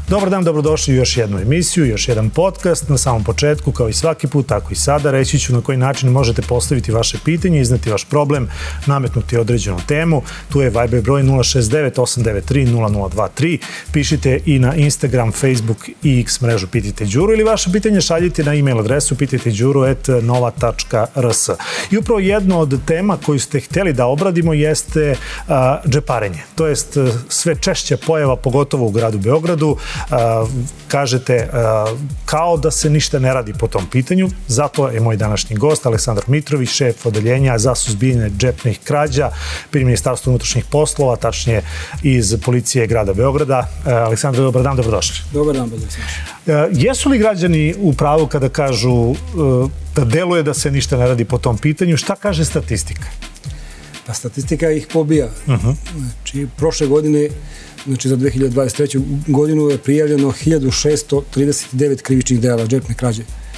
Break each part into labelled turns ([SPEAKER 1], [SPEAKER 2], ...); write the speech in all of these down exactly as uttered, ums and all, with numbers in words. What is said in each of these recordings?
[SPEAKER 1] Dobar dan, dobrodošli u još jednu emisiju, još jedan podcast. Na samom početku, kao i svaki put, tako i sada, reći ću na koji način možete postaviti vaše pitanje, izneti vaš problem, nametnuti određenu temu. Tu je Viber broj nula šest devet osam devet tri nula nula dva tri. Pišite i na Instagram, Facebook i X mrežu Pitajte Đuru ili vaše pitanje šaljite na e-mail adresu pitajte đuru at nova tačka r s. I upravo jedno od tema koju ste htjeli da obradimo jeste a, džeparenje. To jest sve češća pojava, pogotovo u gradu Beogradu. A, kažete a, kao da se ništa ne radi po tom pitanju. Zato je moj današnji gost Aleksandar Mitrović, šef odeljenja za suzbijanje džepnih krađa pri Ministarstvu unutrašnjih poslova, tačnije iz policije grada Beograda. Aleksandar, dobar dan, dobrodošli.
[SPEAKER 2] Dobar dan, Bedesnić.
[SPEAKER 1] Jesu li građani u pravu kada kažu da deluje da se ništa ne radi po tom pitanju? Šta kaže statistika?
[SPEAKER 2] Pa statistika ih pobija. Uh-huh. Znači, prošle godine, znači za dve hiljade dvadeset treću. godinu je prijavljeno hiljadu šesto trideset devet krivičnih dela džepne krađe.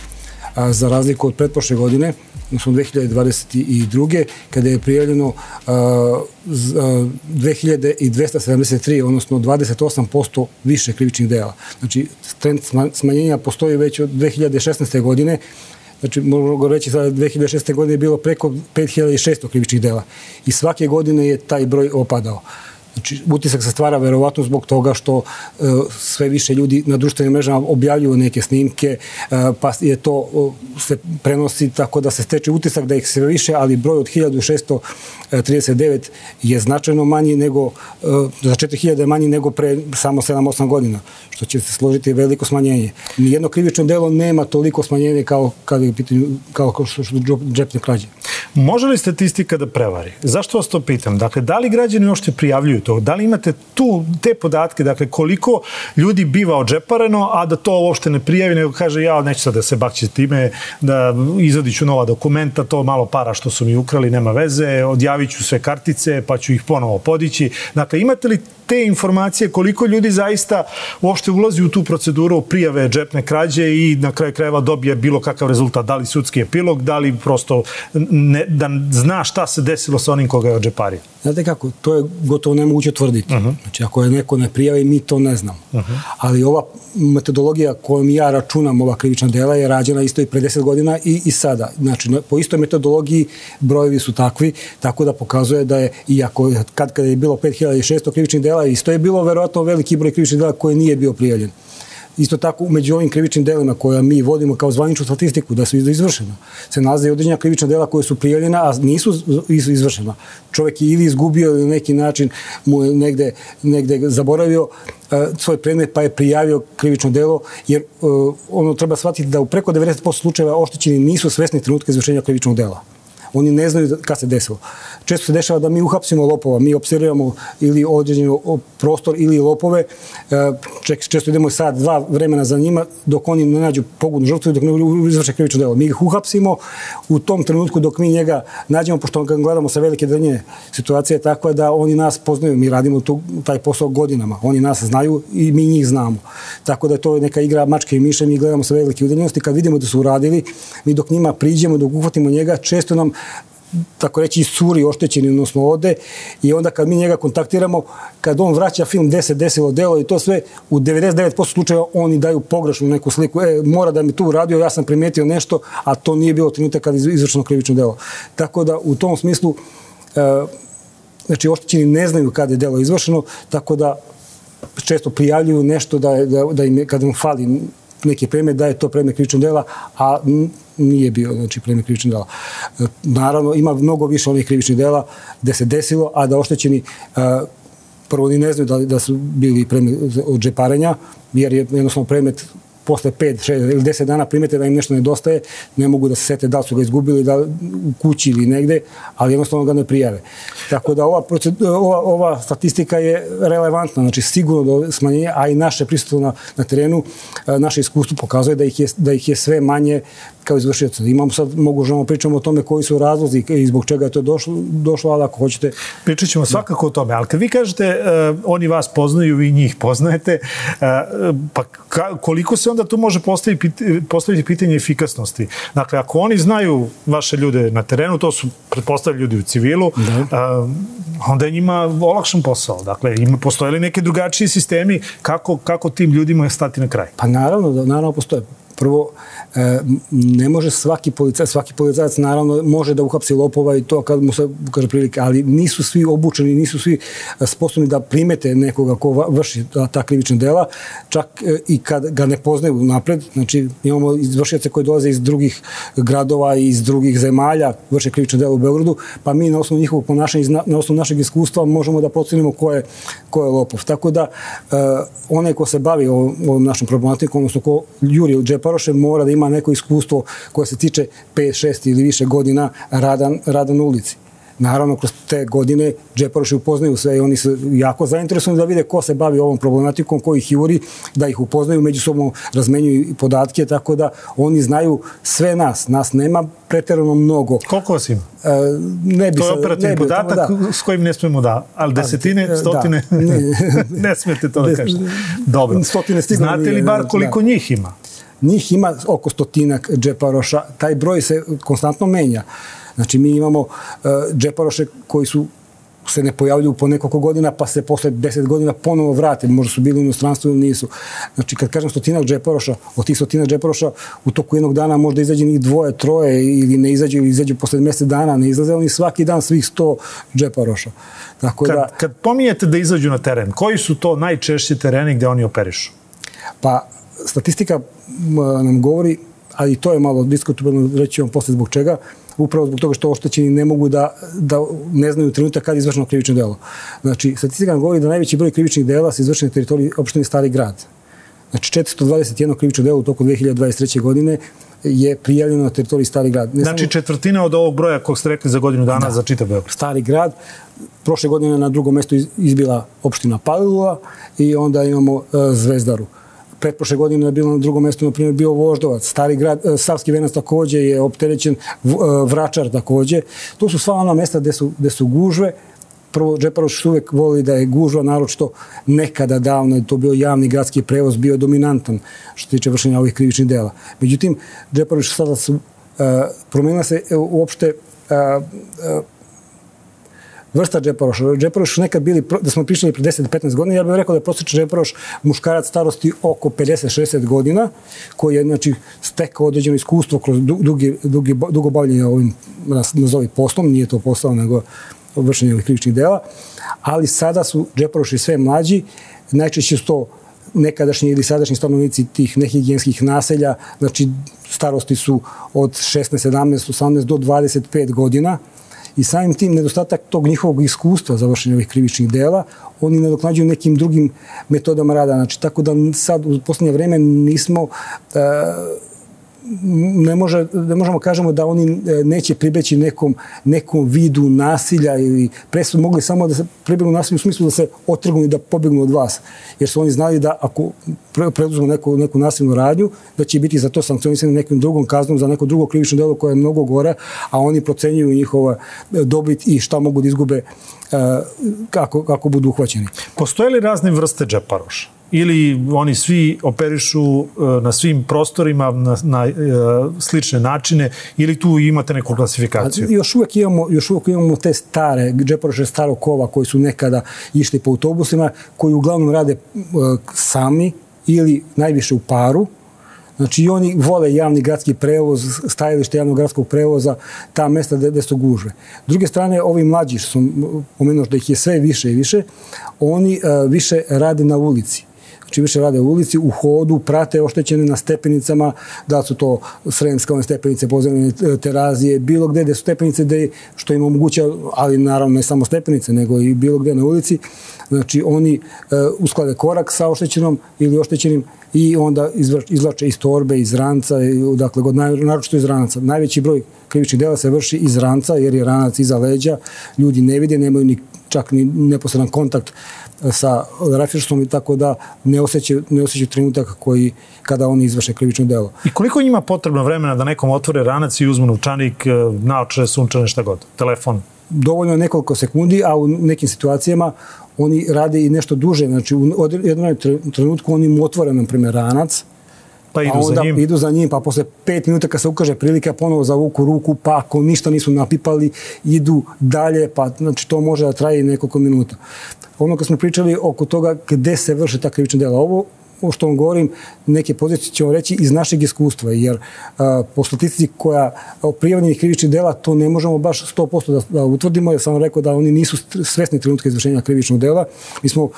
[SPEAKER 2] A za razliku od pretprošle godine, odnosno dve hiljade dvadeset druge. kada je prijavljeno a, a, dve hiljade dvesta sedamdeset tri, odnosno dvadeset osam posto više krivičnih dela. Znači, trend smanjenja postoji već od dve hiljade šesnaeste. godine. Znači, mogu reći da dve hiljade šesnaeste. godine je bilo preko pet hiljada šesto krivičnih dela. I svake godine je taj broj opadao. Znači, utisak se stvara verovatno zbog toga što uh, sve više ljudi na društvenim mrežama objavljuju neke snimke, uh, pa je to uh, se prenosi tako da se steče utisak da ih sve više, ali broj od hiljadu šesto trideset devet je značajno manji nego, uh, za četiri hiljade manji nego pre samo sedam osam godina, što će se složiti veliko smanjenje. Nijedno krivično delo nema toliko smanjenje kao kada je pitanju, kao, kao što su džepne krađe.
[SPEAKER 1] Može li statistika da prevari? Zašto vas to pitam? Dakle, da li građani uopšte prijavljuju to? Da li imate tu te podatke, dakle, koliko ljudi biva odžepareno, a da to uopšte ne prijavi, nego kaže, ja neću sad da se bakći time, da izvadit ću nova dokumenta, to malo para što su mi ukrali, nema veze, odjavit ću sve kartice, pa ću ih ponovo podići. Dakle, imate li te informacije koliko ljudi zaista uopšte ulazi u tu proceduru prijave džepne krađe i na kraju krajeva dobije bilo kakav rezultat, da li sudski epilog, da li prosto ne, da zna šta se desilo sa onim koga je odžepario?
[SPEAKER 2] Znate kako, to je gotovo nemoguće tvrditi. Uh-huh. Znači, ako je neko ne prijavi, mi to ne znamo. Uh-huh. Ali ova metodologija kojom ja računam ova krivična dela je rađena isto i pre deset godina i, i sada. Znači, po istoj metodologiji brojevi su takvi, tako da pokazuje da je, iako kad, kada je bilo pet hiljada šesto krivičnih dela, isto je bilo verovatno veliki broj krivičnih dela koji nije bio prijavljen. Isto tako, među ovim krivičnim delima koja mi vodimo kao zvaničnu statistiku da su izvršena, se nalaze i određena krivična dela koje su prijavljena, a nisu izvršena. Čovjek je ili izgubio ili neki način mu je negde, negde zaboravio uh, svoj predmet pa je prijavio krivično delo, jer uh, ono treba shvatiti da u preko devedeset posto slučajeva oštećeni nisu svesni trenutka izvršenja krivičnog dela. Oni ne znaju kad se desilo. Često se dešava da mi uhapsimo lopova, mi observiramo ili određeni prostor ili lopove, često idemo sad dva vremena za njima dok oni ne nađu pogodnu žrtvu i dok ne izvrše krivično delo. Mi ih uhapsimo u tom trenutku dok mi njega nađemo, pošto ga gledamo sa velike daljine. Situacija je takva da oni nas poznaju, mi radimo tu, taj posao godinama. Oni nas znaju i mi njih znamo. Tako da je to neka igra mačke i miše, mi gledamo sa velike udaljenosti. Kad vidimo da su uradili, mi dok njima priđemo, dok uhvatimo njega, često nam tako reći iscuri oštećeni, odnosno ode, i onda kad mi njega kontaktiramo, kad on vraća film gde se desilo delo i to sve, u devedeset devet posto slučajeva oni daju pogrešnu neku sliku. E, mora da mi tu uradio, ja sam primetio nešto, a to nije bilo trenutak kad je izvršeno krivično delo. Tako da u tom smislu, e, znači oštećeni ne znaju kad je delo izvršeno, tako da često prijavljuju nešto da, da, da im, kad im fali neki predmet, da je to predmet krivičnog dela, a nije bio, znači, predmet krivičnog dela. Naravno, ima mnogo više onih krivičnih dela gde se desilo, a da oštećeni prvo ni ne znaju da, da su bili predmet od džeparenja, jer je jednostavno predmet posle pet, šest ili deset dana primete da im nešto nedostaje, ne mogu da se sete da li su ga izgubili da, u kući ili negde, ali jednostavno ga ne prijave. Tako da ova, ova, ova statistika je relevantna, znači sigurno do smanjenja, a i naše prisustvo na, na terenu, naše iskustvo pokazuje da ih je, da ih je sve manje kao izvršioca. Imamo sad, mogu pričamo o tome koji su razlozi i zbog čega je to došlo, došlo, ali ako hoćete...
[SPEAKER 1] Pričat ćemo svakako o tome, ali kad vi kažete uh, oni vas poznaju, vi njih poznajete, uh, pa ka, koliko se onda tu može postaviti, postaviti pitanje efikasnosti? Dakle, ako oni znaju vaše ljude na terenu, to su pretpostavljeni ljudi u civilu, uh, onda je njima olakšan posao. Dakle, ima, postoje li neke drugačiji sistemi kako, kako tim ljudima stati na kraj?
[SPEAKER 2] Pa naravno, da, naravno postoje. Prvo, ne može svaki policajac, svaki policajac naravno može da uhapsi lopova i to kad mu se kaže prilike, ali nisu svi obučeni, nisu svi sposobni da primete nekoga ko vrši ta krivična dela, čak i kad ga ne poznaju napred. Znači, imamo izvršioce koji dolaze iz drugih gradova i iz drugih zemalja, vrše krivična dela u Beogradu, pa mi na osnovu njihovog ponašanja, na osnovu našeg iskustva možemo da procenimo ko je, ko je lopov. Tako da, onaj ko se bavi ovom našom problematikom, odnosno ko juri u džeparoše, mora da ima neko iskustvo koje se tiče pet, šest ili više godina rada, rada na ulici. Naravno, kroz te godine džeparoši upoznaju sve i oni su jako zainteresovani da vide ko se bavi ovom problematikom, ko ih juri, da ih upoznaju, međusobno razmenjuju podatke, tako da oni znaju sve nas. Nas nema pretjerano mnogo.
[SPEAKER 1] Koliko vas ima?
[SPEAKER 2] E, ne bi
[SPEAKER 1] to je
[SPEAKER 2] sad,
[SPEAKER 1] operativni
[SPEAKER 2] ne bi,
[SPEAKER 1] podatak
[SPEAKER 2] da.
[SPEAKER 1] S kojim ne smijemo da, ali desetine, da, stotine, da. ne, ne smijete to da kažete. Dobro. Znate li bar koliko da. njih ima?
[SPEAKER 2] Njih ima oko stotinak džeparoša. Taj broj se konstantno menja. Znači, mi imamo uh, džeparoše koji su se ne pojavljuju po nekoliko godina, pa se posle deset godina ponovo vrate. Možda su bili u inostranstvu ili nisu. Znači, kad kažem stotinak džeparoša, od tih stotinak džeparoša u toku jednog dana možda izađe njih dvoje, troje ili ne izađu, ili izađu posle mjesec dana, ne izlaze oni svaki dan svih sto džeparoša. Tako
[SPEAKER 1] kad,
[SPEAKER 2] da,
[SPEAKER 1] kad pominjete da izađu na teren, koji su to najčešći tereni gde oni operišu?
[SPEAKER 2] Pa, statistika nam govori, ali to je malo diskutabilno, reći vam posle zbog čega, upravo zbog toga što oštećeni ne mogu da, da ne znaju trenutak kad je izvršeno krivično delo. Znači, statistika nam govori da najveći broj krivičnih dela se izvršeno na teritoriji opštine Stari Grad. Znači, četiristo dvadeset jedno krivično delo u toku dve hiljade dvadeset treće. godine je prijavljeno na teritoriji Stari Grad. Ne
[SPEAKER 1] znači,
[SPEAKER 2] samo...
[SPEAKER 1] četvrtina od ovog broja kog ste rekli za godinu dana da. Za čitav Beograd.
[SPEAKER 2] Stari Grad. Prošle godine na drugom mjestu izbila opština Palilula i onda imamo uh, Zvezdaru. Pretprošle godine je bilo na drugom mjestu, na primjer, bio Voždovac, Stari Grad, Savski Venac također je opterećen, Vračar također. To su sva ona mjesta gdje su, gdje su gužve. Prvo, džeparoši su uvijek voli da je gužva, naročito nekada davno je to bio javni gradski prevoz, bio dominantan što se tiče vršenja ovih krivičnih dela. Međutim, džeparoši sada su, uh, promijenila se uopšte uh, uh, vrsta džeparoša. Džeparoši su nekad bili, da smo pričali pre deset do petnaest godina, ja bih rekao da je prosječan džeparoš muškarac starosti oko pedeset do šezdeset godina, koji je, znači, stekao određeno iskustvo kroz dugi, dugi, dugo bavljenje ovim, nazovi, poslom, nije to posao, nego vršenje ovih krivičnih dela, ali sada su džeparoši sve mlađi, najčešće su to nekadašnji ili sadašnji stanovnici tih nehigijenskih naselja, znači starosti su od šesnaest, sedamnaest, osamnaest do dvadeset pet godina, i samim tim nedostatak tog njihovog iskustva za vršenje ovih krivičnih dela, oni nadoknađuju nekim drugim metodama rada. Znači, tako da sad u posljednje vreme nismo, uh, ne, može, ne možemo kažemo da oni neće pribeći nekom, nekom vidu nasilja ili pre su mogli samo da se pribegnu nasilju u smislu da se otrgnu i da pobegnu od vas. Jer su oni znali da ako preduzmu neku, neku nasilnu radnju, da će biti za to sankcionisani nekom drugom kaznom za neko drugo krivično delo koje je mnogo gore, a oni procenjuju njihova dobit i šta mogu da izgube kako, kako budu uhvaćeni.
[SPEAKER 1] Postoje li razne vrste džeparoša? Ili oni svi operišu na svim prostorima na, na slične načine, ili tu imate neku klasifikaciju?
[SPEAKER 2] A, još, uvijek imamo, još uvijek imamo te stare džeparoše starog kova koji su nekada išli po autobusima, koji uglavnom rade uh, sami ili najviše u paru. Znači, i oni vole javni gradski prevoz, stajalište javnog gradskog prevoza, ta mesta gde su gužve. S druge strane, ovi mlađi, što sam pomenuo da ih je sve više i više, oni uh, više rade na ulici. Znači, više rade u ulici, u hodu, prate oštećene na stepenicama, da su to Sremska, one stepenice, podzemne terazije, bilo gde gde su stepenice, gde, što im omoguća, ali naravno ne samo stepenice, nego i bilo gde na ulici. Znači, oni uh, usklade korak sa oštećenom ili oštećenim i onda izvlače iz torbe, iz ranca, dakle, naročito iz ranaca. Najveći broj krivičnih dela se vrši iz ranca, jer je ranac iza leđa, ljudi ne vide, nemaju ni, čak ni neposredan kontakt sa rafirstvom i tako da ne osjećaju, ne osjećaju trenutak koji, kada oni izvrše krivično delo.
[SPEAKER 1] I koliko njima potrebno vremena da nekom otvore ranac i uzmu novčanik, naočare, sunčane, šta god, telefon?
[SPEAKER 2] Dovoljno je nekoliko sekundi, a u nekim situacijama oni rade i nešto duže. Znači, u jednom trenutku oni mu otvore, na primjer, ranac,
[SPEAKER 1] Pa idu
[SPEAKER 2] pa onda
[SPEAKER 1] za njim.
[SPEAKER 2] idu za njim, pa posle pet minuta kad se ukaže prilika ponovo zavuku ruku, pa ako ništa nisu napipali, idu dalje, pa znači to može da traje nekoliko minuta. Ono kad smo pričali oko toga gde se vrše ta krivična dela, ovo o što vam govorim, neke pozicije ćemo reći iz našeg iskustva, jer a, po statistici koja o prijavljenih krivičnih dela to ne možemo baš sto posto da, da utvrdimo. Ja sam vam rekao da oni nisu svesni trenutka izvršenja krivičnog dela. Mi smo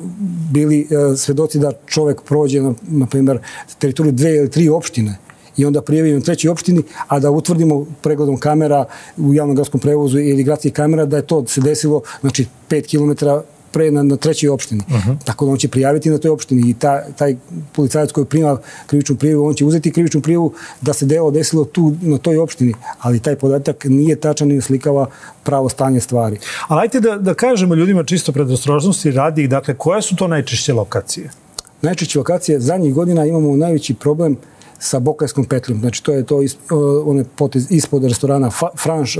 [SPEAKER 2] bili a, svedoci da čovek prođe na, na primjer, teritoriju dve ili tri opštine i onda prijavimo u trećoj opštini, a da utvrdimo pregledom kamera u javnom gradskom prevozu ili gradskih kamera da je to se desilo, znači pet kilometara pre na, na trećoj opštini. Uh-huh. Tako da on će prijaviti na toj opštini i ta, taj policajac koji prima krivičnu prijavu, on će uzeti krivičnu prijavu da se delo desilo tu na toj opštini, ali taj podatak nije tačan i slikava pravo stanje stvari.
[SPEAKER 1] Ali ajte da, da kažemo ljudima čisto predostrožnosti radi, dakle, koje su to najčešće lokacije?
[SPEAKER 2] Najčešće lokacije, zadnjih godina imamo najveći problem sa Bokarskom petljom. Znači, to je to is, one potez ispod restorana Franš,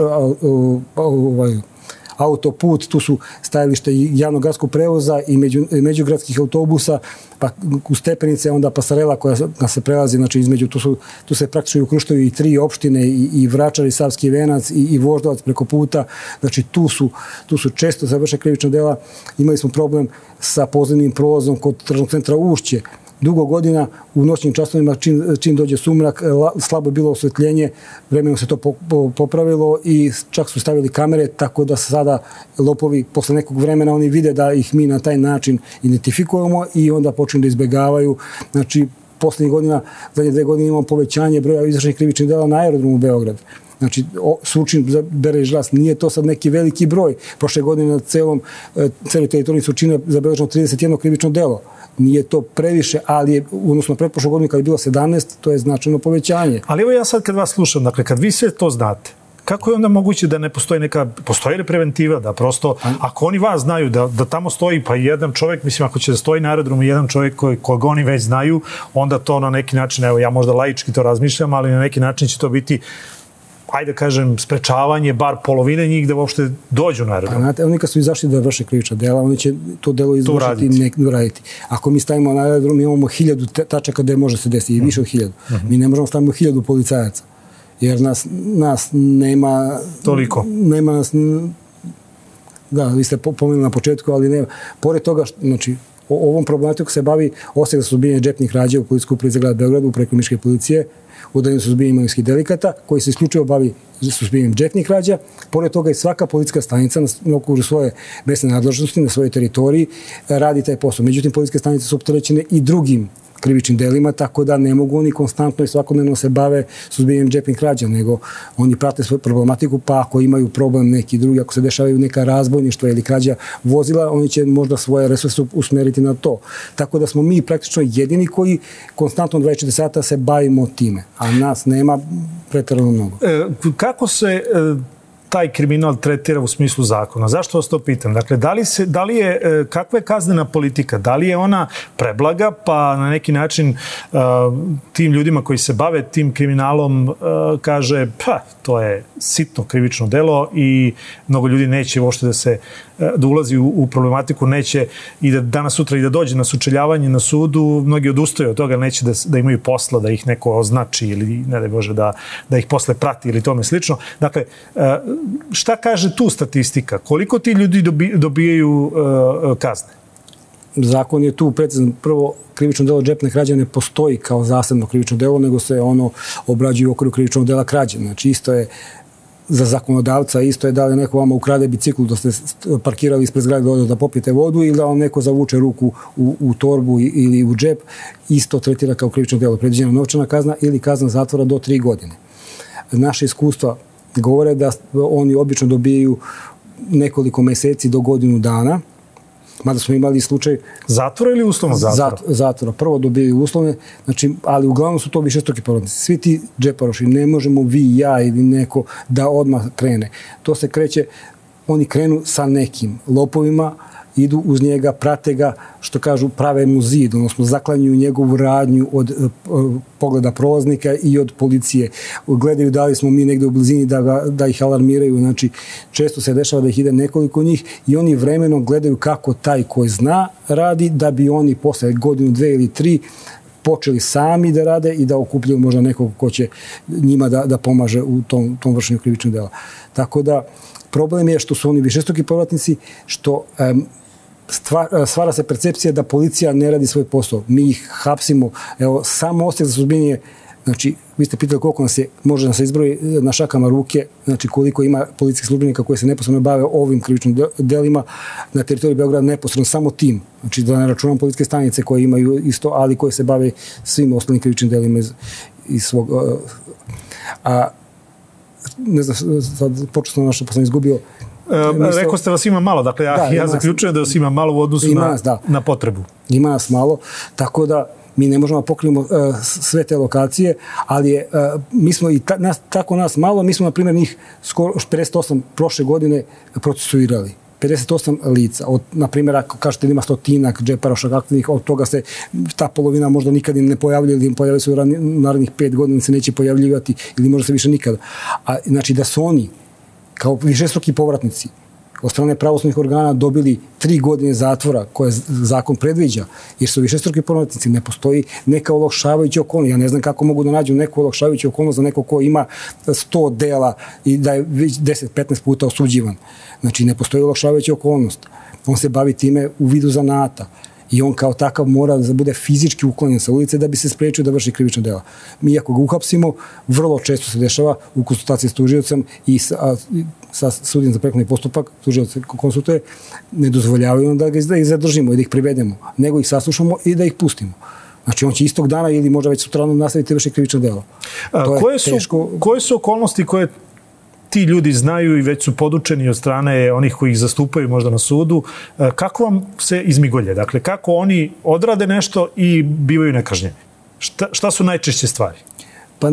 [SPEAKER 2] ovaj, autoput, tu su stajalište javnog gradskog prevoza i među, međugradskih autobusa, pa u stepenice onda pasarela koja se prelazi, znači između, tu, su, tu se praktično ukruštaju i tri opštine, i, i Vračar, i Savski Venac, i, i Voždovac preko puta, znači tu su, tu su često završe krivična dela. Imali smo problem sa pozivnim prolazom kod tržnog centra Ušće. Dugo godina u noćnim časovima čim, čim dođe sumrak, slabo je bilo osvetljenje, vremenom se to popravilo i čak su stavili kamere, tako da sada lopovi posle nekog vremena oni vide da ih mi na taj način identifikujemo i onda počnu da izbegavaju. Znači, poslednjih godina, zadnje dve godine imamo povećanje broja izvršenih krivičnih dela na aerodromu Beograd. Znači, Surčin, Bere i Žras, nije to sad neki veliki broj. Prošle godine na celom, celoj teritoriji Surčina zabeleženo trideset jedno krivično delo. Nije to previše, ali je, odnosno pretprošle godine kad je bilo sedamnaest, to je značajno povećanje.
[SPEAKER 1] Ali evo ja sad kad vas slušam, dakle, kad vi sve to znate, kako je onda moguće da ne postoji neka, postoji li preventiva, da prosto, ako oni vas znaju, da, da tamo stoji pa jedan čovjek, mislim, ako će da stoji na aerodromu jedan čovjek koji, kojeg oni već znaju, onda to na neki način, evo ja možda laički to razmišljam, ali na neki način će to biti, ajde kažem, sprečavanje bar polovine njih da uopšte dođu na aerodrom.
[SPEAKER 2] Znate, oni kad su izašli da vrše krivična dela, oni će to delo izvršiti i nek raditi. Ako mi stavimo na aerodrom, imamo hiljadu tačaka gde može se desiti i više od hiljadu. Uh-huh. Mi ne možemo stavimo hiljadu policajaca, jer nas, nas nema...
[SPEAKER 1] Toliko.
[SPEAKER 2] Nema nas... Da, vi ste pomenuli na početku, ali nema. Pored toga, znači, o ovom problematiku se bavi Odsek za suzbijanje džepnih krađa u Policijskoj upravi za grad Beogradu preko Miške policije, u odeljenju suzbijanja imovinskih delikata, koji se isključivo bavi suzbijanjem džepnih krađa. Pored toga i svaka policijska stanica na okviru svoje mesne nadležnosti, na svojoj teritoriji, radi taj posao. Međutim, policijske stanice su opterećene i drugim krivičnim delima, tako da ne mogu oni konstantno i svakodnevno se bave suzbijanjem džepnih krađa, nego oni prate svoju problematiku, pa ako imaju problem neki drugi, ako se dešavaju neka razbojništva ili krađa vozila, oni će možda svoje resurse usmeriti na to. Tako da smo mi praktično jedini koji konstantno dvadeset četiri sata se bavimo time, a nas nema preterano mnogo.
[SPEAKER 1] E, kako se e, taj kriminal tretira u smislu zakona? Zašto vas to pitam? Dakle, da li, se, da li je, kakva je kaznena politika? Da li je ona preblaga, pa na neki način uh, tim ljudima koji se bave tim kriminalom uh, kaže, pa, to je sitno krivično delo i mnogo ljudi neće uopšte da se da ulazi u, u problematiku, neće i da danas sutra i da dođe na sučeljavanje na sudu, mnogi odustaju od toga, neće da, da imaju posla, da ih neko označi ili, ne daj Bože, da, da ih posle prati ili tome slično. Dakle, šta kaže tu statistika? Koliko ti ljudi dobi, dobijaju uh, kazne?
[SPEAKER 2] Zakon je tu precizan. Prvo, krivično delo džepne krađe ne postoji kao zasebno krivično delo, nego se ono obrađuje u okviru krivičnog dela krađe. Znači, isto je za zakonodavca, isto je da li neko vama ukrade biciklu da ste parkirali ispred zgrade da popijete vodu ili da vam neko zavuče ruku u, u torbu ili u džep, isto tretira kao krivično delo. Predviđena novčana kazna ili kazna zatvora do tri godine. Naše iskustva govore da oni obično dobijaju nekoliko meseci do godinu dana, mada smo imali slučaj...
[SPEAKER 1] Zatvora ili uslovno zatvora?
[SPEAKER 2] Zatvora. Prvo dobijaju uslovne, znači, ali uglavnom su to višestruki porodnici. Svi ti džeparoši, ne možemo vi, ja ili neko da odmah krene. To se kreće, oni krenu sa nekim lopovima, idu uz njega, prate ga, što kažu, prave mu zid, odnosno zaklanjuju njegovu radnju od uh, pogleda prolaznika i od policije. Gledaju da li smo mi negde u blizini da, ga, da ih alarmiraju, znači često se dešava da ih ide nekoliko njih i oni vremenom gledaju kako taj koji zna radi, da bi oni posle godinu, dve ili tri počeli sami da rade i da okupljaju možda nekog ko će njima da, da pomaže u tom, tom vršenju krivičnog dela. Tako da problem je što su oni višestruki povratnici, što um, stvar, stvara se percepcija da policija ne radi svoj posao. Mi ih hapsimo. Evo, samo Odsjek za suzbijanje, znači, vi ste pitali koliko nas je, može da se izbroji na šakama ruke, znači koliko ima policijskih službenika koji se neposredno bave ovim krivičnim delima na teritoriji Beograda, neposredno samo tim. Znači, da ne računam policijske stanice koje imaju isto, ali koje se bave svim ostalim krivičnim delima iz, iz svog... A, ne znam, sad počeo sam nešto, pa sam izgubio.
[SPEAKER 1] E, rekao ste vas ima malo, dakle ja, da, ja zaključujem da vas ima malo u odnosu na, nas, da. na potrebu.
[SPEAKER 2] Ima nas malo, tako da mi ne možemo pokrijemo uh, sve te lokacije, ali je, uh, mi smo i ta, nas, tako nas malo, mi smo na primjer njih skoro pedeset osam prošle godine procesuirali. pedeset osam lica. Od, na primjer, ako kažete da ima stotinak džeparoša aktivnih, od toga se ta polovina možda nikad ne pojavlja ili pojavljaju se u narednih pet godina se neće pojavljivati ili možda se više nikada. A, znači da su oni kao višestruki povratnici od strane pravosudnih organa dobili tri godine zatvora koje zakon predviđa, jer su višestruki povratnici, ne postoji neka olakšavajuća okolnost. Ja ne znam kako mogu da nađu neku olakšavajuću okolnost za neko ko ima sto dela i da je već deset petnaest puta osuđivan. Znači, ne postoji olakšavajuća okolnost. On se bavi time u vidu zanata. I on kao takav mora da bude fizički uklonjen sa ulice da bi se sprečio da vrši krivično delo. Mi ako ga uhapsimo, vrlo često se dešava u konsultaciji s tužiocem i sa, a, sa sudijom za prekršajni postupak, tužioc konsultuje, ne dozvoljavaju da ga da ih zadržimo i da ih privedemo, nego ih saslušamo i da ih pustimo. Znači, on će istog dana ili možda već sutradan nastaviti vrši krivično delo.
[SPEAKER 1] A, koje, su, teško... koje su okolnosti koje ti ljudi znaju i već su podučeni od strane onih koji ih zastupaju možda na sudu, kako vam se izmigolje? Dakle, kako oni odrade nešto i bivaju nekažnjeni? Šta, šta su najčešće stvari?
[SPEAKER 2] Pa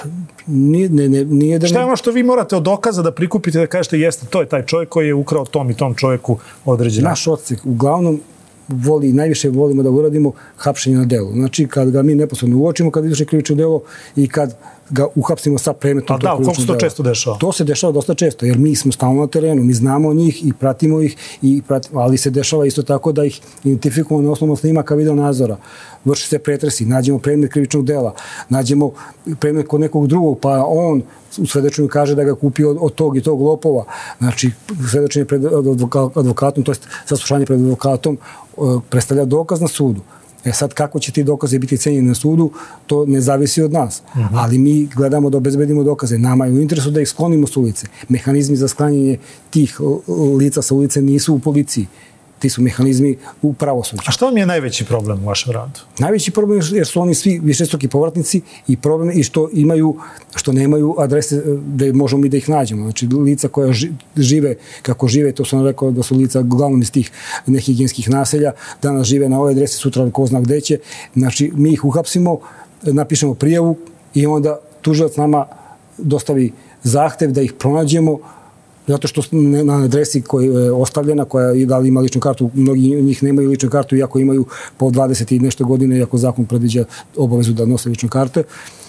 [SPEAKER 2] nije, ne, ne, nije da...
[SPEAKER 1] Šta je ono što vi morate od dokaza da prikupite da kažete jeste, to je taj čovjek koji je ukrao tom i tom čovjeku određeno?
[SPEAKER 2] Naš odsek uglavnom voli, najviše volimo da uradimo hapšenje na delu. Znači, kad ga mi neposredno uočimo, kad izvrši krivično delo i kad ga uhapsimo sa predmetom
[SPEAKER 1] tog krivičnog dela. A da, koliko se to često dešava?
[SPEAKER 2] To se dešava dosta često, jer mi smo stalno na terenu, mi znamo njih i pratimo ih, i pratimo, ali se dešava isto tako da ih identifikujemo na osnovu snimaka video nadzora. Vrši se pretresi, nađemo predmet krivičnog dela, nađemo predmet kod nekog drugog, pa on u svedočenju kaže da ga kupio od, od tog i tog lopova. Znači, svedočenje pred advokatom, to je saslušanje pred advokatom, predstavlja dokaz na sudu. E sad, kako će ti dokaze biti cenjeni na sudu, to ne zavisi od nas. Uh-huh. Ali mi gledamo da obezbedimo dokaze. Nama je u interesu da ih sklonimo s ulice. Mehanizmi za sklanjanje tih lica sa ulice nisu u policiji. Ti su mehanizmi u pravosuđu.
[SPEAKER 1] A što vam je najveći problem u vašem radu?
[SPEAKER 2] Najveći problem je jer su oni svi višestruki povratnici i problem i što imaju, što nemaju adrese da možemo mi da ih nađemo. Znači, lica koja žive kako žive, to sam rekao da su lica uglavnom iz tih nehigijenskih naselja, danas žive na ovoj adresi, sutra ko zna gde će. Znači, mi ih uhapsimo, napišemo prijavu i onda tužilac nama dostavi zahtev da ih pronađemo, zato što na adresi koja je ostavljena, koja je da li ima ličnu kartu, mnogi njih nemaju ličnu kartu, iako imaju po dvadeset i nešto godine, iako zakon predviđa obavezu da nose lične karte.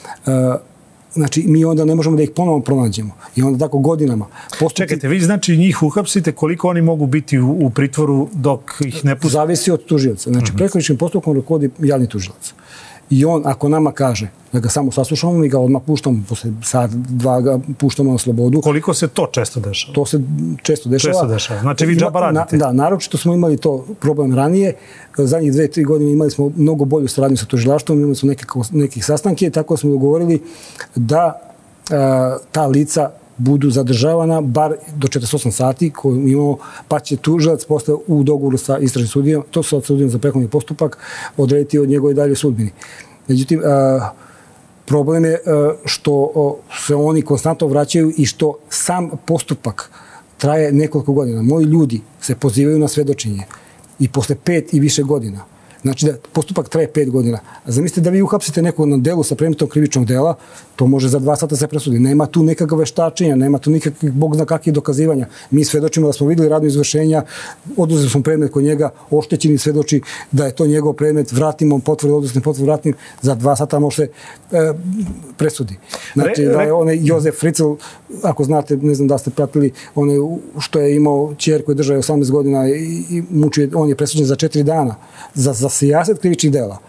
[SPEAKER 2] Znači, mi onda ne možemo da ih ponovno pronađemo. I onda tako godinama. Postupci...
[SPEAKER 1] Čekajte, vi znači njih uhapsite, koliko oni mogu biti u, u pritvoru dok ih ne pustite?
[SPEAKER 2] Zavisi od tužioca. Znači, uh-huh. prekršajnim postupkom rukovodi javni tužilac. I on, ako nama kaže da ga samo saslušamo, mi ga odmah puštamo, posle sat, dva ga puštamo na slobodu.
[SPEAKER 1] Koliko se to često dešava?
[SPEAKER 2] To se često dešava.
[SPEAKER 1] Često dešava. Znači vi džaba radite?
[SPEAKER 2] Na, da, naročito smo imali to problem ranije. Zadnjih dve, tri godine imali smo mnogo bolju saradnju sa tužilaštvom, imali smo neke, nekih sastanke, tako smo dogovorili da a, ta lica budu zadržavana bar do četrdeset osam sati koju imamo, pa će tužilac posle u dogovoru sa istražnim sudijom, to sa sudijom za prekršajni postupak, odrediti od njegove dalje sudbini. Međutim, problem je što se oni konstantno vraćaju i što sam postupak traje nekoliko godina. Moji ljudi se pozivaju na svedočenje i posle pet i više godina. Znači da postupak traje pet godina. A zamislite da vi uhapsite nekog na delu sa predmetom krivičnog dela, to može za dva sata se presudi. Nema tu nekakve veštačenja, nema tu nikakvih, bog zna kakvih dokazivanja. Mi svedočimo da smo videli radno izvršenja, oduzeli smo predmet kod njega, oštećeni svedoči da je to njegov predmet, vratimo potvrdu, oduzeli potvrdu, vratimo, za dva sata može se e, presudi. Znači da je onaj Jozef Fritzl, ako znate, ne znam da ste pratili, onaj što je imao ćer koji držao osamnaest godina i, i mučio, on je presuđen za četiri dana za, za sijaset krivičnih dela.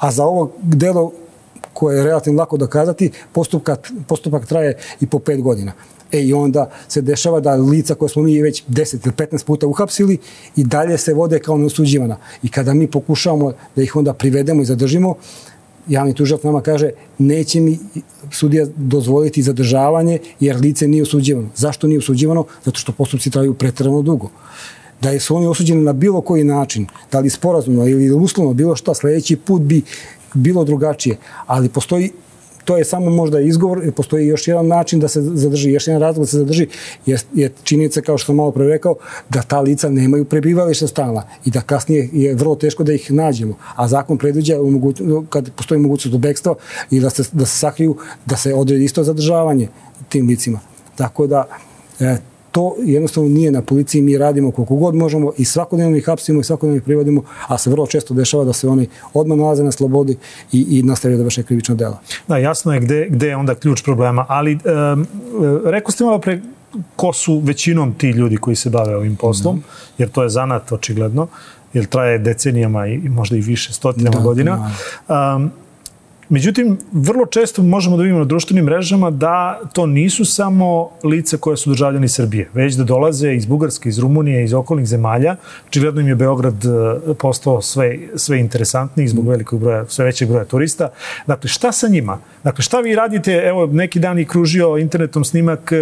[SPEAKER 2] A za ovo delo koje je relativno lako dokazati, postupak, postupak traje i po pet godina. E i onda se dešava da lica koje smo mi već deset ili petnaest puta uhapsili i dalje se vode kao neosuđivana. I kada mi pokušavamo da ih onda privedemo i zadržimo, javni tužilac nama kaže neće mi sudija dozvoliti zadržavanje jer lice nije osuđivano. Zašto nije osuđivano? Zato što postupci traju pretjerano dugo. Da su oni osuđeni na bilo koji način, da li sporazumno ili uslovno, bilo šta, sljedeći put bi bilo drugačije. Ali postoji, to je samo možda izgovor, postoji još jedan način da se zadrži, još jedan razlog da se zadrži, je, je činjenica, kao što sam malo pre rekao, da ta lica nemaju prebivalište stalna i da kasnije je vrlo teško da ih nađemo. A zakon predviđa, kad postoji mogućnost do bekstva i da se, da se sakriju, da se odredi isto zadržavanje tim licima. Tako da, e, to jednostavno nije na policiji, mi radimo koliko god možemo i svakodnevno ih hapsimo i svakodnevno ih privodimo, a se vrlo često dešava da se oni odmah nalaze na slobodi i, i nastavljaju da vrše krivična dela.
[SPEAKER 1] Da, jasno je gde, gde je onda ključ problema, ali um, rekao ste malo pre ko su većinom ti ljudi koji se bave ovim poslom, mm. jer to je zanat očigledno, jer traje decenijama i možda i više, stotinama da, godina. Da. Um, Međutim, vrlo često možemo da vidimo na društvenim mrežama da to nisu samo lice koje su državljani Srbije, već da dolaze iz Bugarske, iz Rumunije, iz okolnih zemalja. Očigledno im je Beograd postao sve, sve interesantniji zbog velikog broja, sve većeg broja turista. Dakle, šta sa njima? Dakle, šta vi radite? Evo, neki dan je kružio internetom snimak,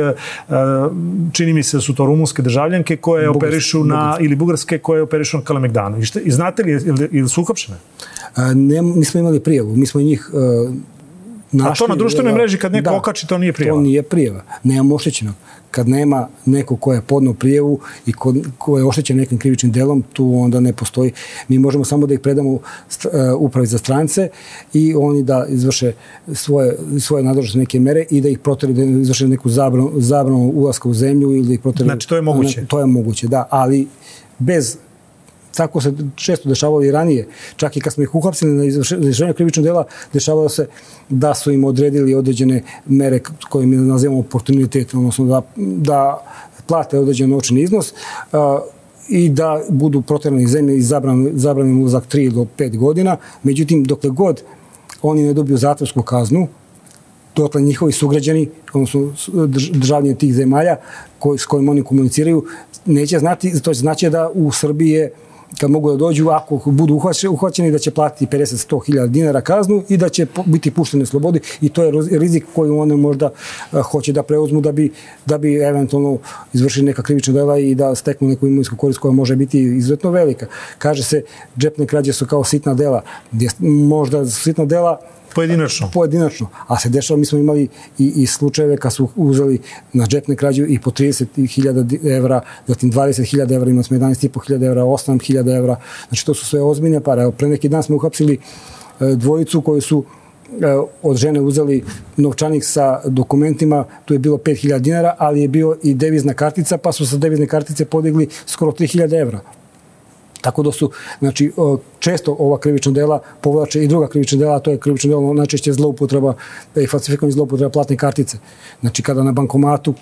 [SPEAKER 1] čini mi se da su to rumunske državljanke koje Bugarske, operišu na, Bugarske. ili bugarske koje operišu na Kalemegdanu. I, šta, i znate li, ili, ili su uhapšene?
[SPEAKER 2] Ne, nismo imali prijavu. Mi smo njih uh, našli.
[SPEAKER 1] A to na društvenoj mreži kad neko da, okači, to nije prijava?
[SPEAKER 2] To nije prijava. Nema oštećenog. Kad nema neko ko je podneo prijavu i ko, ko je oštećen nekim krivičnim delom, tu onda ne postoji. Mi možemo samo da ih predamo uh, upravi za strance i oni da izvrše svoje, svoje nadležnosti neke mere i da ih proteraju, da izvrše neku zabranu, zabranu ulaska u zemlju ili da ih proteraju.
[SPEAKER 1] Znači, to je moguće?
[SPEAKER 2] Ne, to je moguće, da. Ali bez... Tako se često dešavalo i ranije. Čak i kad smo ih uhapsili na izvršenju krivičnog dela, dešavalo se da su im odredili određene mere koje mi nazivamo oportunitet, odnosno da, da plate određen novčani iznos uh, i da budu proterani iz zemlje i zabran, zabranjen ulazak tri do pet godina. Međutim, dokle god oni ne dobiju zatvorsku kaznu, dotle njihovi sugrađani, odnosno državljani tih zemalja koji, s kojim oni komuniciraju, neće znati, to znači da u Srbiji je, kad mogu da dođu, ako budu uhvaćeni, da će platiti pedeset do sto hiljada dinara kaznu i da će biti pušteni na slobodi i to je rizik koji oni možda hoće da preuzmu da bi, da bi eventualno izvršili neka krivična dela i da steknu neku imovinsku korist koja može biti izuzetno velika. Kaže se, džepne krađe su kao sitna dela. Možda sitna dela
[SPEAKER 1] Pojedinačno.
[SPEAKER 2] Pojedinačno. A se dešava, mi smo imali i, i slučajeve kad su uzeli na džepne krađe i po trideset hiljada evra, zatim dvadeset hiljada evra, imali smo jedanaest i po hiljada evra, osam hiljada evra. Znači to su sve ozbiljne pare. Evo, pre neki dan smo uhapsili e, dvojicu koji su e, od žene uzeli novčanik sa dokumentima, tu je bilo pet hiljada dinara, ali je bio i devizna kartica, pa su sa devizne kartice podigli skoro tri hiljade evra. Tako da su, znači, često ova krivična dela povlače i druga krivična dela, a to je krivično delo najčešće zloupotreba i falsifikovanje zloupotreba platne kartice. Znači, kada na bankomatu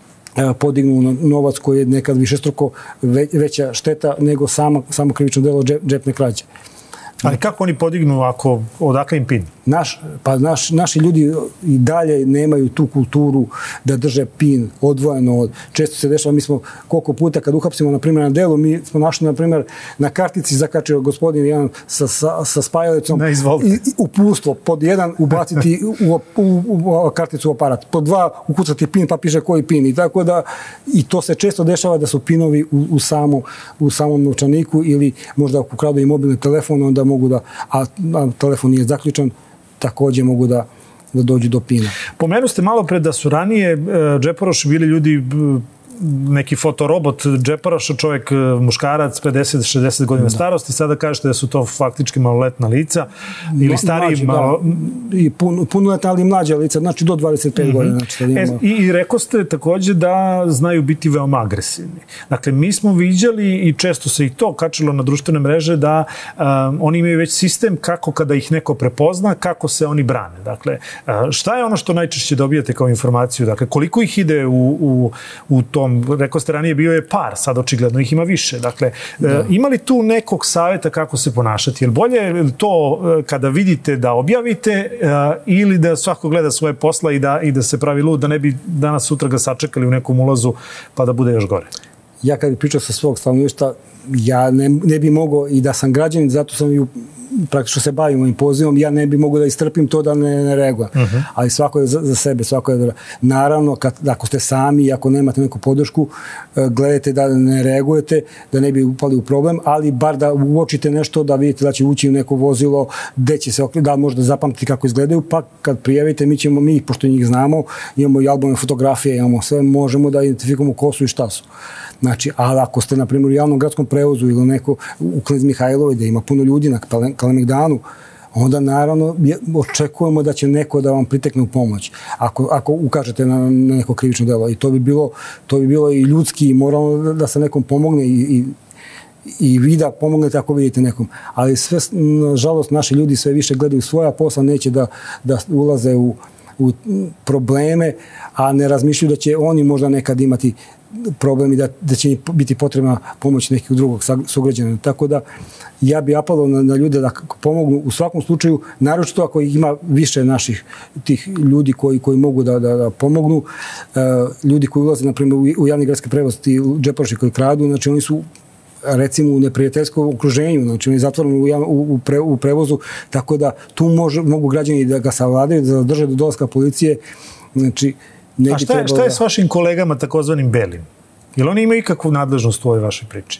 [SPEAKER 2] podignu novac koji je nekad višestruko veća šteta nego samo, samo krivično delo džepne krađe.
[SPEAKER 1] Ali kako oni podignu ako, odakle im pin?
[SPEAKER 2] Naš, pa naš, naši ljudi i dalje nemaju tu kulturu da drže pin odvojeno od... Često se dešava, mi smo koliko puta kad uhapsimo, na primjer, na delu, mi smo našli, na primjer, na kartici zakačio gospodin jedan sa, sa, sa spajalicom i, i uputstvo. Pod jedan ubaciti u, u, u, u karticu u aparat. Pod dva ukucati pin pa piše koji pin. I tako da, i to se često dešava da su pinovi u, u, samo, u samom novčaniku ili možda ako ukradu i mobilni telefon, onda mogu da, a, a telefon nije zaključan, također mogu da, da dođu do pina.
[SPEAKER 1] Pomenu ste malo pre da su ranije e, džeporoši bili ljudi, neki fotorobot džeporoša, čovjek, muškarac, pedeset do šezdeset godina da. starosti, sada kažete da su to faktički maloletna lica ili stariji... Mlađi, malo...
[SPEAKER 2] da. I pun, punoletna, ali mlađa lica, znači do dvadeset pet mm-hmm. godina. Znači, ima... e,
[SPEAKER 1] I, I rekao ste također da znaju biti veoma agresivni. Dakle, mi smo viđali i često se i to kačilo na društvene mreže da um, oni imaju već sistem kako kada ih neko prepozna, kako se oni brane. Dakle, uh, šta je ono što najčešće dobijate kao informaciju? Dakle, koliko ih ide u, u, u tom problem, rekao ste ranije, bio je par, sad očigledno ih ima više. Dakle, da. Ima li tu nekog savjeta kako se ponašati? Je li bolje to kada vidite da objavite ili da svako gleda svoje posla i da, i da se pravi lud, da ne bi danas sutra ga sačekali u nekom ulazu pa da bude još gore?
[SPEAKER 2] Ja kad bi pričao sa svog stanovništva, ja ne, ne bi mogao, i da sam građanin, zato sam i praktično se bavim ovim pozivom, ja ne bi mogao da istrpim to da ne, ne reagujem. Uh-huh. Ali svako je za, za sebe, svako je... Naravno, kad, ako ste sami, ako nemate neku podršku, gledajte da ne reagujete, da ne bi upali u problem, ali bar da uočite nešto, da vidite da će ući u neko vozilo, gde će se, da možda zapamtiti kako izgledaju, pa kad prijavite, mi ćemo, mi, pošto njih znamo, imamo i albume fotografije, imamo sve, možemo da identifikujemo ko su i šta su. Znači, ali ako ste, na primjer, u javnom gradskom prevozu ili neko u Knez Mihajlovoj, da ima puno ljudi na Kalemegdanu, onda naravno očekujemo da će neko da vam pritekne u pomoć. Ako, ako ukažete na, na neko krivično delo. I to bi bilo, to bi bilo i ljudski i moralno da se nekom pomogne i, i, i vi da pomognete ako vidite nekom. Ali sve, nažalost, naši ljudi sve više gledaju svoja posla, neće da, da ulaze u, u probleme, a ne razmišljaju da će oni možda nekad imati problemi, da, da će biti potrebna pomoć nekog drugog sugrađana. Tako da ja bi apelovao na, na ljude da pomognu u svakom slučaju, naročito ako ima više naših tih ljudi koji, koji mogu da, da, da pomognu. E, ljudi koji ulaze, na primjer, u, u javni gradski prevoz, ti džeparoši koji kradu, znači oni su recimo u neprijateljskom okruženju, znači oni zatvoreni u, u, pre, u prevozu, tako da tu može, mogu građani da ga savladaju, da zadrže do dolaska policije. Znači, ne
[SPEAKER 1] A šta je, šta je s vašim kolegama takozvanim belim? Jel oni imaju ikakvu nadležnost u ovoj vašoj priči?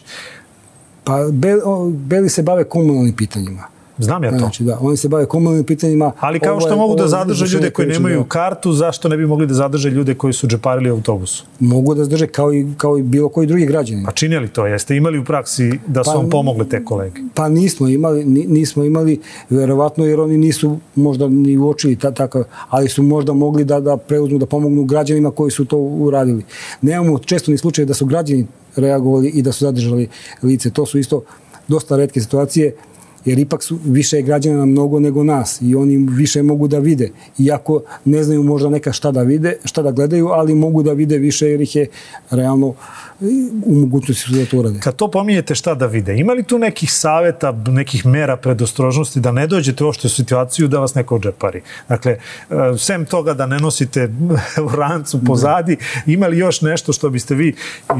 [SPEAKER 2] Pa be, o, beli se bave komunalnim pitanjima.
[SPEAKER 1] Znam ja to.
[SPEAKER 2] Znači, da, oni se bave komunalnim pitanjima.
[SPEAKER 1] Ali kao što
[SPEAKER 2] ovo,
[SPEAKER 1] mogu
[SPEAKER 2] ovo,
[SPEAKER 1] da zadrže ljude koji nemaju kartu, zašto ne bi mogli da zadrže ljude koji su džeparili autobusu?
[SPEAKER 2] Mogu da zadrže kao i, kao i bilo koji drugi građani.
[SPEAKER 1] Pa čini li to? Jeste imali u praksi da su pa, vam pomogle te kolege?
[SPEAKER 2] Pa nismo imali, nismo imali, verovatno jer oni nisu možda ni uočili ta, takav, ali su možda mogli da, da preuzmu, da pomognu građanima koji su to uradili. Nemamo često ni slučaje da su građani reagovali i da su zadržali lice. To su isto dosta retke situacije, jer ipak su više građana mnogo nego nas i oni više mogu da vide. Iako ne znaju možda neka šta da vide, šta da gledaju, ali mogu da vide više jer ih je realno u mogućnosti su da to urade.
[SPEAKER 1] Kad to pominjete šta da vide, ima li tu nekih savjeta, nekih mera predostrožnosti da ne dođete uopšte u situaciju da vas neko džepari? Dakle, sem toga da ne nosite u rancu pozadi, ima li još nešto što biste vi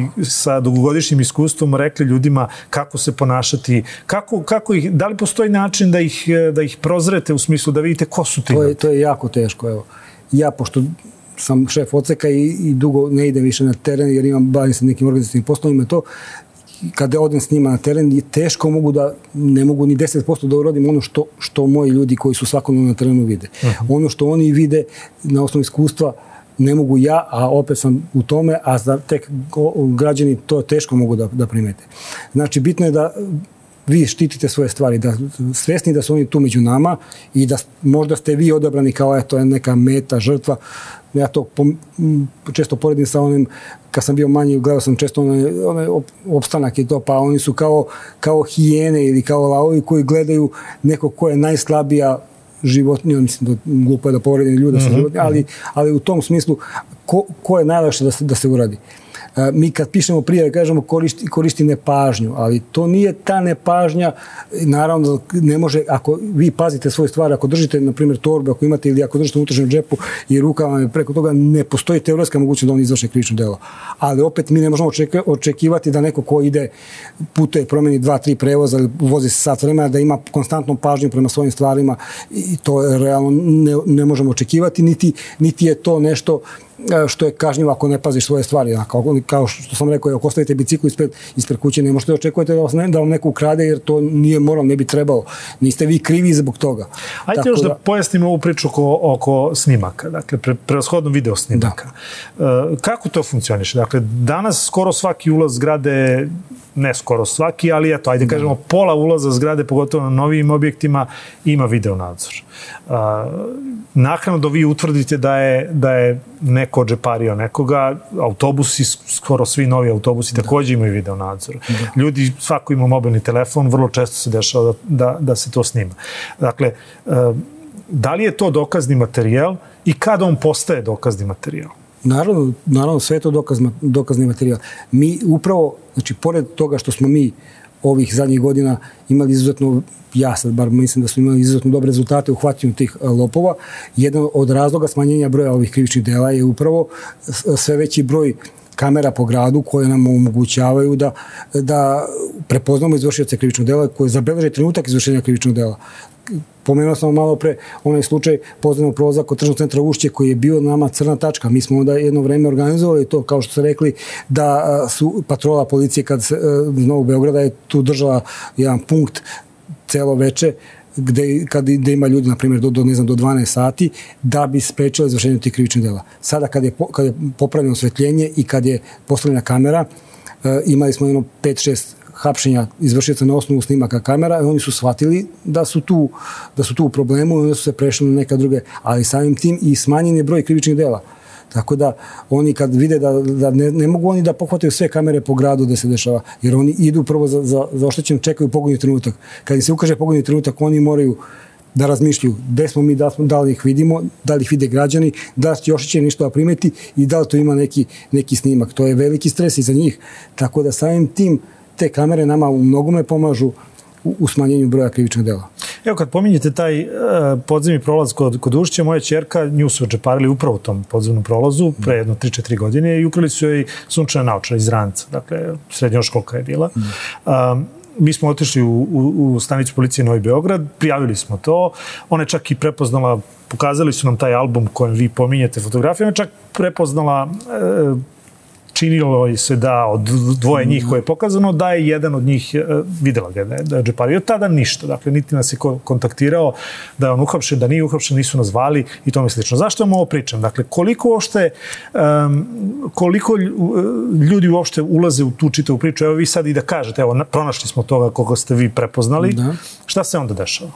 [SPEAKER 1] sa dugogodišnjim iskustvom rekli ljudima kako se ponašati, kako, kako ih, da li postoji način da ih, da ih prozrete u smislu da vidite ko su ti?
[SPEAKER 2] To je, to je jako teško. Evo. Ja, pošto sam šef odseka i, i dugo ne idem više na teren jer imam, bavim se nekim organizacijnim poslovima, to kada odem s njima na teren, teško mogu da, ne mogu ni deset posto da uradim ono što, što moji ljudi koji su svakodnevno na terenu vide. Uh-huh. Ono što oni vide na osnovu iskustva ne mogu ja, a opet sam u tome, a za tek građani to teško mogu da, da primete. Znači, bitno je da vi štitite svoje stvari, da svesni da su oni tu među nama i da možda ste vi odabrani kao eto neka meta, žrtva. Ja to često poredim sa onim, kad sam bio manji, gledao sam često onaj, onaj opstanak i to, pa oni su kao, kao hijene ili kao lavovi koji gledaju neko ko je najslabija životinja, mislim da glupo je da poredim ljuda sa životinja, ali, ali u tom smislu ko, ko je najlakše da se, da se uradi. Mi kad pišemo prijave, kažemo koristi, koristi nepažnju, ali to nije ta nepažnja, naravno ne može, ako vi pazite svoje stvari, ako držite, na primjer, torbe, ako imate ili ako držite u unutrašnjem džepu i rukama preko toga, ne postoji teoretska mogućnost da on izvrši krivično delo. Ali opet mi ne možemo očekivati da neko ko ide putuje, promeni dva, tri prevoza ili vozi se sat vremena, da ima konstantnu pažnju prema svojim stvarima i to realno ne, ne možemo očekivati, niti, niti je to nešto što je kažnjivo ako ne paziš svoje stvari. Kao, kao što sam rekao, ako ostavite biciklu ispred, ispred kuće, ne možete očekujete da, vas ne, da vam neko ukrade, jer to nije moral, ne bi trebalo. Niste vi krivi zbog toga.
[SPEAKER 1] Ajde još da, da pojasnimo ovu priču oko, oko snimaka, dakle, pre, prevashodno video snimaka. Da. E, kako to funkcioniše? Dakle, danas skoro svaki ulaz zgrade, ne skoro svaki, ali eto, ajde kažemo, da. Pola ulaza zgrade, pogotovo na novijim objektima, ima video nadzor. E, naknadno vi utvrdite da je, da je neko džepario nekoga, autobusi, skoro svi novi autobusi da. Također imaju video nadzor. Da. Ljudi, svako ima mobilni telefon, vrlo često se dešava da, da, da se to snima. Dakle, da li je to dokazni materijal i kada on postaje dokazni materijal?
[SPEAKER 2] Naravno, naravno sve je to dokaz, dokazni materijal. Mi upravo, znači, pored toga što smo mi ovih zadnjih godina imali izuzetno, ja sad bar mislim da smo imali izuzetno dobre rezultate u hvatanju tih lopova, jedan od razloga smanjenja broja ovih krivičnih dela je upravo sve veći broj kamera po gradu koje nam omogućavaju da, da prepoznamo izvršioce krivičnog dela koje zabeleže trenutak izvršenja krivičnog dela. Pomenuo sam malo pre onaj slučaj poznanog prolaza kod tržnog centra Ušće koji je bio nama crna tačka. Mi smo onda jedno vreme organizovali to, kao što ste rekli, da su patrola policije kad se, iz Novog Beograda je tu držala jedan punkt celo veče gde, kad, gde ima ljudi, na primjer, do, do, ne znam, do dvanaest sati, da bi sprečili izvršenje tih krivičnih dela. Sada kad je, kad je popravljeno osvetljenje i kad je postavljena kamera, e, imali smo jedno pet šest hapšenja izvršioca na osnovu snimaka kamera i oni su shvatili da su tu, da su tu u problemu i onda su se prešli na neka druge, ali samim tim i smanjen je broj krivičnih dela. Tako da oni kad vide da, da ne, ne mogu oni da pohvataju sve kamere po gradu gde se dešava, jer oni idu prvo za, za, za oštećen, čekaju pogodni trenutak. Kad im se ukaže pogodni trenutak, oni moraju da razmišljaju gde smo mi, da, smo, da li ih vidimo, da li ih vide građani, da li će oštećeni nešto da primeti i da li to ima neki, neki snimak. To je veliki stres i za njih. Tako da samim tim te kamere nama u mnogome pomažu u, u smanjenju broja krivičnih dela.
[SPEAKER 1] Evo kad pominjete taj uh, podzemni prolaz kod, kod Ušća, moja ćerka, nju su odžeparili upravo u tom podzemnom prolazu pre jedno tri četiri godine i ukrali su joj sunčana naočara iz Ranca, dakle srednjoškolka je bila. Mm. Um, mi smo otišli u, u, u stanicu policije Novi Beograd, prijavili smo to, ona je čak i prepoznala, pokazali su nam taj album kojem vi pominjete fotografije, ona je čak prepoznala uh, činilo se da od dvoje njih koje je pokazano, da je jedan od njih videla ga da je džepario. Tada ništa. Dakle, niti nas je kontaktirao da je on uhapšen, da nije uhapšen, nisu nas zvali i tome slično. Zašto vam ovo pričam? Dakle, koliko uopšte, um, koliko ljudi uopšte ulaze u tu čitavu priču? Evo vi sad i da kažete, evo, pronašli smo toga koga ste vi prepoznali. Da. Šta se onda dešava?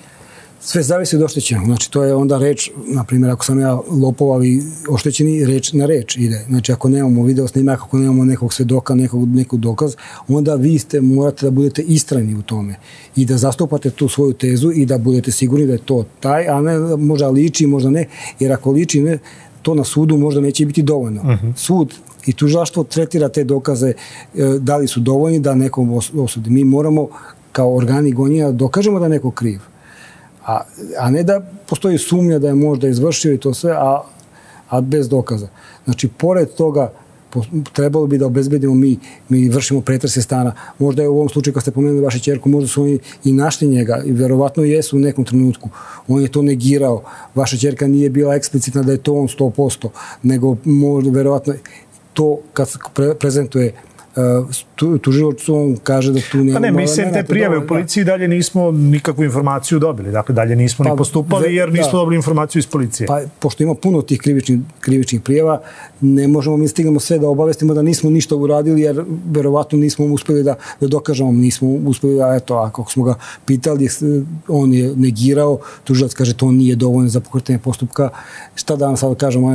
[SPEAKER 2] Sve zavisi od oštećenog. Znači, to je onda reč, na primjer, ako sam ja lopova i oštećeni, reč na reč ide. Znači, ako nemamo video snimak, ako nemamo nekog svedoka, nekog, nekog dokaz, onda vi ste, morate da budete istrajni u tome i da zastupate tu svoju tezu i da budete sigurni da je to taj, a ne možda liči, možda ne, jer ako liči ne, to na sudu možda neće biti dovoljno. Uh-huh. Sud i tužilaštvo tretira te dokaze da li su dovoljni da nekom osudi. Mi moramo kao organi gonjenja dokažemo da je neko kriv. A, a ne da postoji sumnja da je možda izvršio i to sve, a, a bez dokaza. Znači, pored toga, po, trebalo bi da obezbedimo mi, mi vršimo pretrese stana. Možda je u ovom slučaju, kad ste pomenuli vašu ćerku, možda su oni i našli njega i verovatno jesu u nekom trenutku. On je to negirao. Vaša ćerka nije bila eksplicitna da je to on sto posto, nego možda verovatno to kad se pre, prezentuje tu, tužilac on kaže da tu nema...
[SPEAKER 1] Pa ne, mi se te prijave u policiji dalje nismo nikakvu informaciju dobili. Dakle, dalje nismo pa, ni postupali jer nismo da. dobili informaciju iz policije.
[SPEAKER 2] Pa, pošto ima puno tih krivičnih, krivičnih prijava, ne možemo mi stignemo sve da obavestimo da nismo ništa uradili jer verovatno nismo uspeli da, da dokažemo. Nismo uspeli da, eto, ako smo ga pitali, on je negirao, tužilac kaže to nije dovoljno za pokretanje postupka. Šta da vam sad kažemo?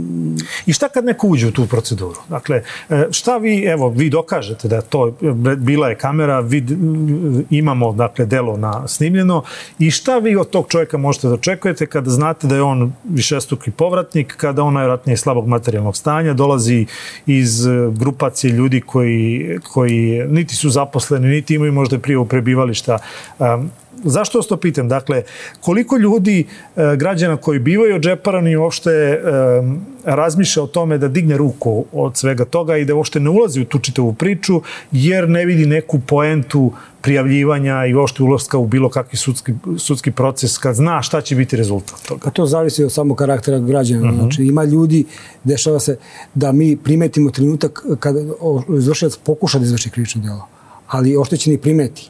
[SPEAKER 1] I šta kad neko uđe u tu proceduru? Dakle, šta vi, evo, vi dokažete da to bila je kamera, vid, imamo dakle delo na snimljeno i šta vi od tog čovjeka možete da očekujete kada znate da je on višestruki povratnik, kada on najvjerojatnije slabog materijalnog stanja, dolazi iz grupacije ljudi koji, koji niti su zaposleni, niti imaju možda prijavu prebivališta. Um, Zašto vas to pitam? Dakle, koliko ljudi, e, građana koji bivaju odžeparani uopšte e, razmišlja o tome da digne ruku od svega toga i da uopšte ne ulazi u tu čitavu priču jer ne vidi neku poentu prijavljivanja i uopšte ulaska u bilo kakvi sudski, sudski proces kad zna šta će biti rezultat toga?
[SPEAKER 2] Pa to zavisi od samog karaktera građana. Uh-huh. Znači, ima ljudi, dešava se da mi primetimo trenutak kada izvršilac pokuša da izvrši krivično delo, ali oštećeni primeti.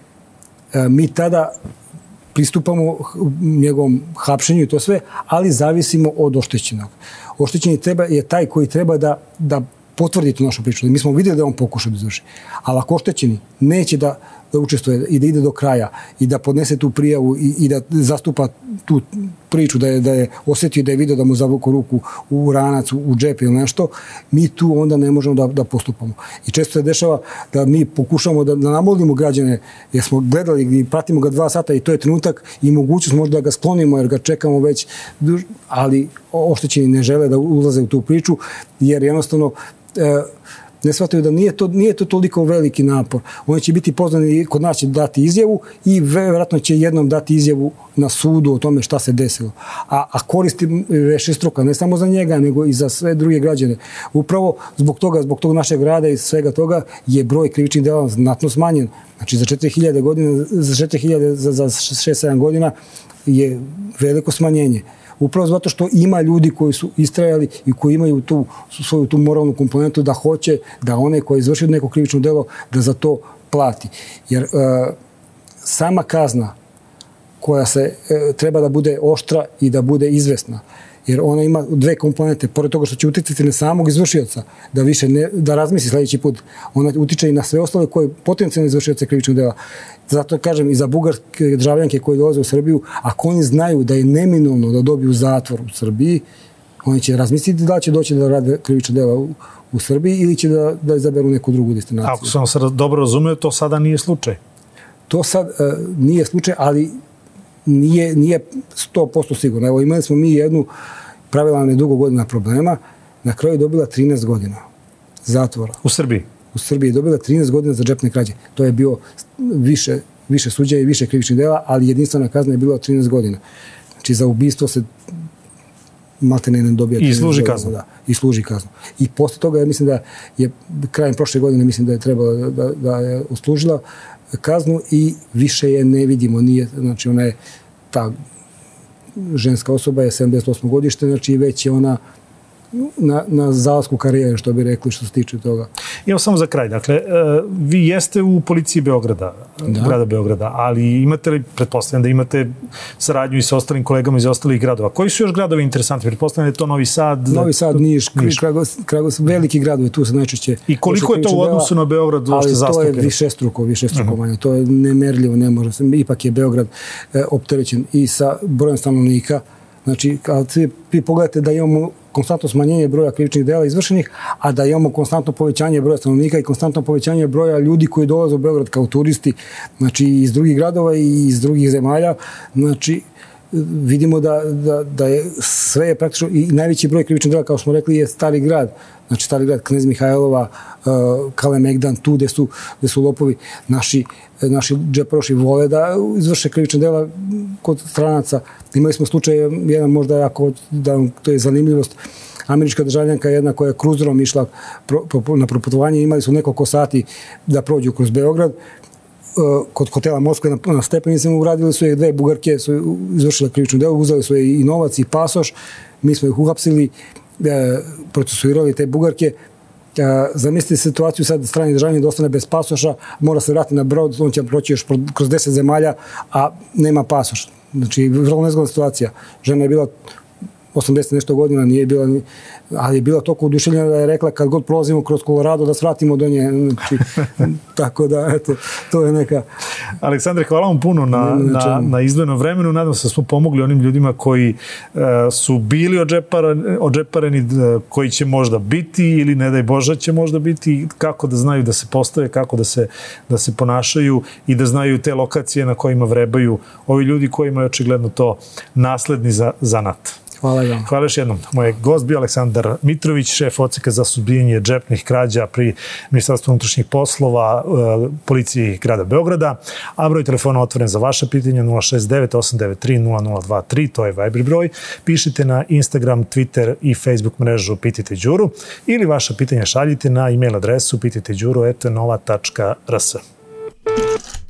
[SPEAKER 2] Mi tada pristupamo njegovom hapšenju i to sve, ali zavisimo od oštećenog. Oštećeni treba, je taj koji treba da, da potvrdi tu našu priču. Mi smo vidjeli da on pokuša da izvrši. Ali ako oštećeni neće da da učestvuje i da ide do kraja i da podnese tu prijavu i, i da zastupa tu priču, da je, da je osjetio, da je vidio da mu zavuku ruku u ranac, u, u džep ili nešto, mi tu onda ne možemo da, da postupamo. I često se dešava da mi pokušamo da, da namolimo građane, jer smo gledali i pratimo ga dva sata i to je trenutak i mogućnost možda da ga sklonimo jer ga čekamo već, ali oštećeni ne žele da ulaze u tu priču, jer jednostavno e, ne shvataju da nije to, nije to toliko veliki napor. Oni će biti pozvani i kod nas će dati izjavu i vjerojatno će jednom dati izjavu na sudu o tome šta se desilo. A, a koristi višestruka, ne samo za njega, nego i za sve druge građane. Upravo zbog toga, zbog tog našeg rada i svega toga je broj krivičnih dela znatno smanjen. Znači za četiri hiljade godina, za četiri hiljade, za, za šest sedam godina je veliko smanjenje. Upravo zato što ima ljudi koji su istrajali i koji imaju tu svoju tu moralnu komponentu da hoće da onaj koji je izvršio neko krivično delo da za to plati. Jer e, sama kazna koja se e, treba da bude oštra i da bude izvesna, jer ona ima dve komponente, pored toga što će uticati na samog izvršioca, da više ne, da razmisli sljedeći put, ona utiče i na sve ostale koje potencijalno izvršioce krivičnog dela. Zato kažem i za bugarske državljanke koji dolaze u Srbiju, ako oni znaju da je neminovno da dobiju zatvor u Srbiji, oni će razmisliti da li će doći da rade krivična dela u, u Srbiji ili će da, da izaberu neku drugu destinaciju.
[SPEAKER 1] Ako sam se dobro razumio, to sada nije slučaj.
[SPEAKER 2] To sad uh, nije slučaj, ali nije, nije sto posto sigurno. Evo, imali smo mi jednu pravila nedugo godina problema, na kraju je dobila trinaest godina zatvora.
[SPEAKER 1] U Srbiji?
[SPEAKER 2] U Srbiji je dobila trinaest godina za džepne krađe. To je bio više, više suđa i više krivičnih dela, ali jedinstvena kazna je bila trinaest godina. Znači za ubistvo se maltene ne dobija.
[SPEAKER 1] I služi kaznu.
[SPEAKER 2] Da, i služi kaznu. I posle toga ja mislim da je krajem prošle godine mislim da je trebalo da, da, da je uslužila kaznu i više je ne vidimo. Nije, znači ona je ta ženska osoba je sedamdeset osmo godište, znači već je ona na, na zalasku karijere, što bi rekli, što se tiče toga.
[SPEAKER 1] Evo samo za kraj, dakle, vi jeste u policiji Beograda, da. grada Beograda, ali imate li, pretpostavljam da imate saradnju i sa ostalim kolegama iz ostalih gradova. Koji su još gradovi interesantni? Pretpostavljam da je to Novi Sad?
[SPEAKER 2] Novi Sad, Niš, Niš. Kragos, Kragos, veliki gradovi, tu se najčešće...
[SPEAKER 1] I koliko je to u odnosu na Beograd?
[SPEAKER 2] Ali to je višestruko, višestruko manje. Uh-huh. To je nemerljivo, ne može. Ipak je Beograd e, opterećen i sa brojem stanovnika. Znači, kad vi pogledate da imamo konstantno smanjenje broja krivičnih dela izvršenih, a da imamo konstantno povećanje broja stanovnika i konstantno povećanje broja ljudi koji dolaze u Beograd kao turisti, znači iz drugih gradova i iz drugih zemalja, znači vidimo da, da, da je sve je praktično i najveći broj krivičnih dela, kao što smo rekli, je Stari grad. Znači Stari grad, Knez Mihajlova, uh, Kalemegdan, tu gde su, gde su lopovi, naši, naši džeparoši vole da izvrše krivične dela kod stranaca. Imali smo slučaj, jedan možda jako, da, to je zanimljivost, američka državljanka jedna koja je kruzerom išla pro, pro, na proputovanje, imali su nekoliko sati da prođu kroz Beograd, kod hotela Moskve na, na stepenicama uradili su je dve Bugarke, su izvršile krivičnu delu, uzeli su je i novac i pasoš, mi smo ih uhapsili, e, procesuirali te Bugarke. E, zamislite situaciju, sad strani državljanin da ostane bez pasoša, mora se vratiti na brod, on će proći još kroz deset zemalja, a nema pasoš. Znači, vrlo nezgodna situacija. Žena je bila osamdeset nešto godina, nije bila, ali je bila toliko oduševljena da je rekla kad god prolazimo kroz Colorado da svratimo do nje. Znači, tako da, eto, to je neka...
[SPEAKER 1] Aleksandre, hvala vam puno na, na, na izdvojenom vremenu. Nadam se da smo pomogli onim ljudima koji uh, su bili odžepareni, odžepareni, koji će možda biti ili ne daj Bože će možda biti, kako da znaju da se postave, kako da se, da se ponašaju i da znaju te lokacije na kojima vrebaju ovi ljudi kojima je očigledno to nasledni za, zanat.
[SPEAKER 2] Hvala vam.
[SPEAKER 1] Hvala još jednom. Moj gost bio Aleksandar Mitrović, šef odseka za suzbijanje džepnih krađa pri Ministarstvu unutrašnjih poslova, policiji grada Beograda, a broj telefona otvoren za vaše pitanje nula šest devet osam devet tri nula nula dva tri, to je Viber broj. Pišite na Instagram, Twitter i Facebook mrežu Pitajte Đuru ili vaša pitanja šaljite na e-mail adresu pitajte đuru at nova tačka r s.